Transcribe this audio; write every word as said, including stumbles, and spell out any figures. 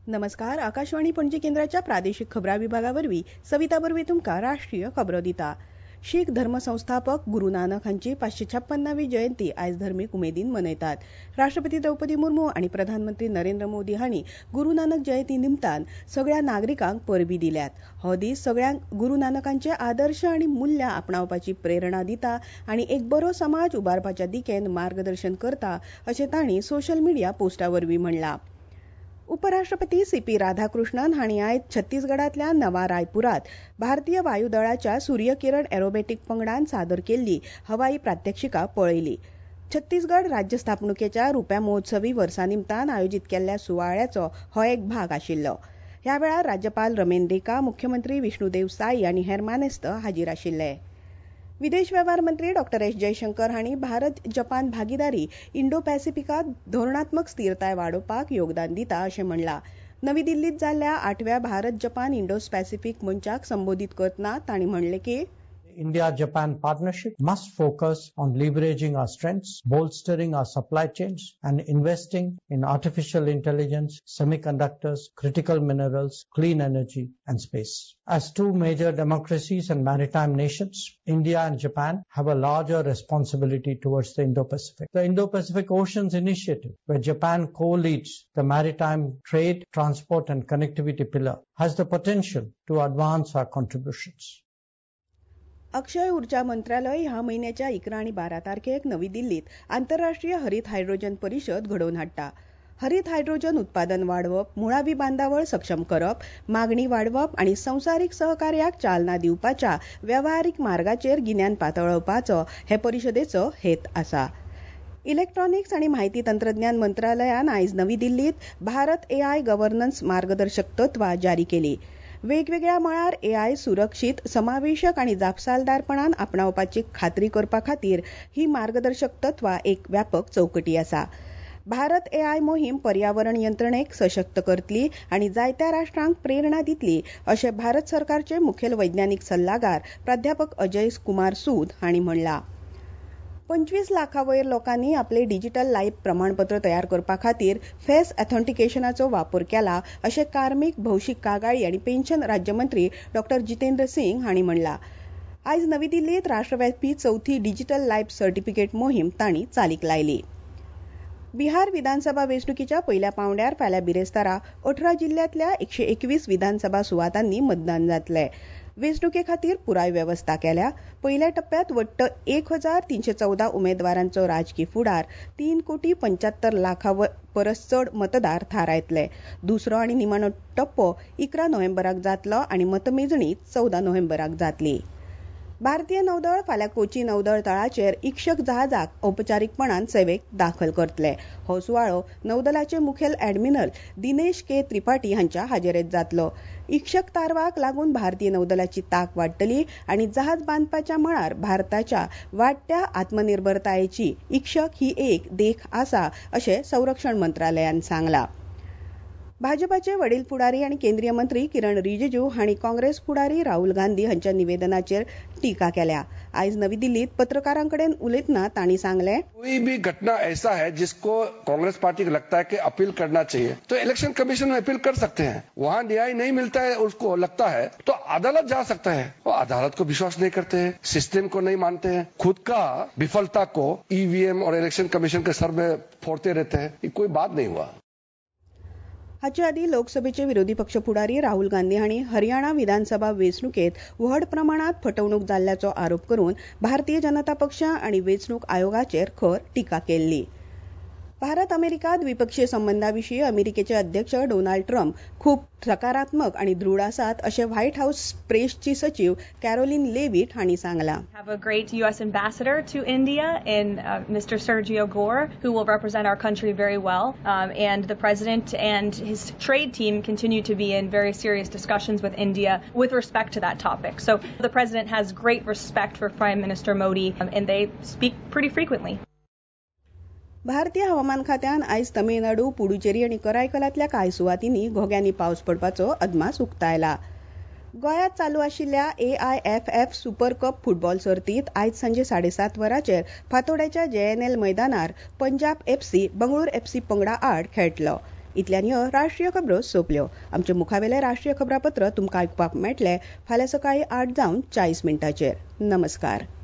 नमस्कार. आकाशवाणी पणजी केंद्राच्या प्रादेशिक खबरां विभागावरवीं सविता बर्वे तुमकां राष्ट्रीय खबरो दिता. शीख धर्मसंस्थापक गुरू नानक हांची पांचशे छप्पनावी जयंती आयज धर्मीक उमेदीन मनयतात. राष्ट्रपती द्रौपदी मुर्मू आनी प्रधानमंत्री नरेंद्र मोदी हांणी गुरू नानक जयंती निमतान सगळ्या नागरिकांक परबीं दिल्यात. हो दीस सगळ्यांक गुरू नानकांचे आदर्श आनी मुल्यां आपणावपाची प्रेरणा दिता आनी एक बरो समाज उबारपाच्या दिकेन मार्गदर्शन करता अशें तांणी सोशल मिडिया पोस्टावरवीं म्हणलां. उपराष्ट्रपती सी पी राधाकृष्णन हांणी आयज छत्तीसगडांतल्या नवा रायपुरांत भारतीय वायूदळाच्या सूर्यकिरण एरोबॅटीक पंगडान सादर केल्ली हवाई प्रात्यक्षिकां पळयली. छत्तीसगड राज्य स्थापणुकेच्या रुप्या महोत्सवी वर्सा निमतान आयोजीत केल्ल्या सुवाळ्याचो हो एक भाग आशिल्लो. ह्या वेळार राज्यपाल रमेन डेका, मुख्यमंत्री विष्णुदेव साई आनी हेर मानेस्त हाजीर आशिल्ले. विदेश वेव्हार मंत्री डॉ एस जयशंकर हांणी भारत जपान भागीदारी इंडो पॅसिफिकांत धोरणात्मक स्थिरताय वाडोवपाक योगदान दिता अशें म्हणलां. नवी दिल्लींत जाल्ल्या आठव्या भारत जपान इंडो पॅसिफीक मंचाक संबोधीत करतना तांणी म्हणलें की India-Japan partnership must focus on leveraging our strengths, bolstering our supply chains, and investing in artificial intelligence, semiconductors, critical minerals, clean energy, and space. As two major democracies and maritime nations, India and Japan have a larger responsibility towards the Indo-Pacific. The Indo-Pacific Oceans Initiative, where Japan co-leads the maritime trade, transport, and connectivity pillar, has the potential to advance our contributions. अक्षय ऊर्जा मंत्रालय ह्या म्हयन्याच्या इकरा आनी बारा तारखेक नवी दिल्लीत आंतरराष्ट्रीय हरीत हायड्रोजन परिशद घडोवन हाडटा. हरीत हायड्रोजन उत्पादन वाडवप, मुळावी बांदावळ सक्षम करप, मागणी वाडवप आनी संवसारीक सहकार्याक चालना दिवपाच्या वेव्हारीक मार्गाचेर गिन्यान पातळावपाचो हे परिशदेचो हेत आसा. इलेक्ट्रॉनिक्स आनी म्हायती तंत्रज्ञान मंत्रालयान आयज नवी दिल्लीत भारत एआय गव्हर्नन्स मार्गदर्शक तत्वां जारी केली. वेगवेगळ्या मळार एआय सुरक्षीत, समावेशक आनी जापसालदारपणान आपणावपाची खात्री करपा खातीर ही मार्गदर्शक तत्वां एक व्यापक चौकटी आसा. भारत एआय मोहीम पर्यावरण यंत्रणेक सशक्त करतली आनी जायत्या राष्ट्रांक प्रेरणा दितली अशें भारत सरकारचे मुखेल वैज्ञानीक सल्लागार प्राध्यापक अजय कुमार सूद हांणी म्हणलां. पंचवीस लाखा वयर लोकांनी आपले डिजिटल लायफ प्रमाणपत्र तयार करपा खातीर फेस ऑथेंटिकेशनाचो वापर केला अशें कार्मीक, भौशीक कागाळी आनी पेन्शन राज्यमंत्री डॉ जितेंद्र सिंग हांणी म्हणलां. आयज नवी दिल्लीत राष्ट्रव्यापी चवथी डिजिटल लायफ सर्टिफिकेट मोहीम तांणी चालीक लायली. बिहार विधानसभा वेंचणुकीच्या पयल्या पांवड्यार फाल्यां बिरेस्तारा अठरा जिल्ल्यांतल्या एकशे एकवीस विधानसभा सुवातांनी मतदान जातलें. वेंचणुके खातीर पुराय वेवस्था केल्या. पयल्या टप्प्यात वट्ट एक हजार तीनशे चौदा उमेदवारांचो राजकी फुडार तीन कोटी पंच्यात्तर लाखा परस चड मतदार थारायतले. दुसरो आनी निमाणो टप्पो इकरा नोव्हेंबराक जातलो आनी मतमेजणी चौदा नोव्हेंबराक जातली. भारतीय नौदळ फाल्यां कोची नौदळ तळाचेर इक्षक जहाजाक औपचारीकपणान सेवेक दाखल करतले. हो सुवाळो नौदलाचे मुखेल एडमिरल दिनेश के त्रिपाठी हांच्या हाजेरेंत जातलो. इक्षक तारवाक लागून भारतीय नौदलाची तांक वाडटली आनी जहाज बांदपाच्या मळार भारताच्या वाडट्या आत्मनिर्भरतायेची इक्षक ही एक देख आसा अशें संरक्षण मंत्रालयान सांगलां. भाजपाचे वडील फुडारी आनी केंद्रीय मंत्री किरण रिजिजू हांणी काँग्रेस फुडारी राहुल गांधी हांच्या निवेदनाचेर टिका केल्या. आयज नवी दिल्लीत पत्रकारां कडेन उलयतना तांणी सांगलें कोई भी घटना ऐसा है जिसको कांग्रेस पार्टी को लगता है कि अपील करना चाहिए तो इलेक्शन कमीशन में अपील कर सकते हैं. वहां न्याय नहीं मिलता है, उसको लगता है तो अदालत जा सकता है. वो अदालत को विश्वास नहीं करते हैं, सिस्टम को नहीं मानते हैं, खुद का विफलता को ईवीएम और इलेक्शन कमीशन के सर में फोड़ते रहते हैं. ये कोई बात नहीं हुआ. हाचे आदी लोकसभेचे विरोधी पक्ष फुडारी राहुल गांधी हांणी हरियाणा विधानसभा वेंचणुकेत व्हड प्रमाणात फटवणूक जाल्ल्याचो आरोप करून भारतीय जनता पक्ष आनी वेंचणूक आयोगाचेर खर टिका केल्ली. भारत अमेरिका द्विपक्षीय संबंधांविशीं अमेरिकेचे अध्यक्ष डोनाल्ड ट्रम्प खूब सकारात्मक आनी दृढ आसात अशें व्हाईट हाऊस प्रेसची सचिव कॅरोलिन लेविट हांणी सांगलां. have a great U S ambassador to India in uh, Mister Sergio Gore, who will represent our country very well. Um, and the president and his trade team continue to be in very serious discussions with India with respect to that topic. So the president has great respect for Prime Minister Modi, um, and they speak pretty frequently. भारतीय हवामान खात्यान आयज तमिळनाडू, पुडुचेरी आनी करायकलांतल्या कांय सुवातींनी घोग्यांनी पावस पडपाचो अदमास उक्तायला. गोंयांत चालू आशिल्ल्या A I F F super cup football सर्तीत आयज सांजे साडेसात वरांचेर फातोड्याच्या जे एन एल मैदानार पंजाब एफसी बंगळूर एफसी पंगडा आड खेळटलो. इतल्यान ह्यो राष्ट्रीय खबरो सोंपल्यो. आमचे मुखावेले राष्ट्रीय खबरापत्र तुमकां आयकुपाक मेळटले फाल्यां सकाळीं आठ जावन चाळीस मिनटांचेर. नमस्कार.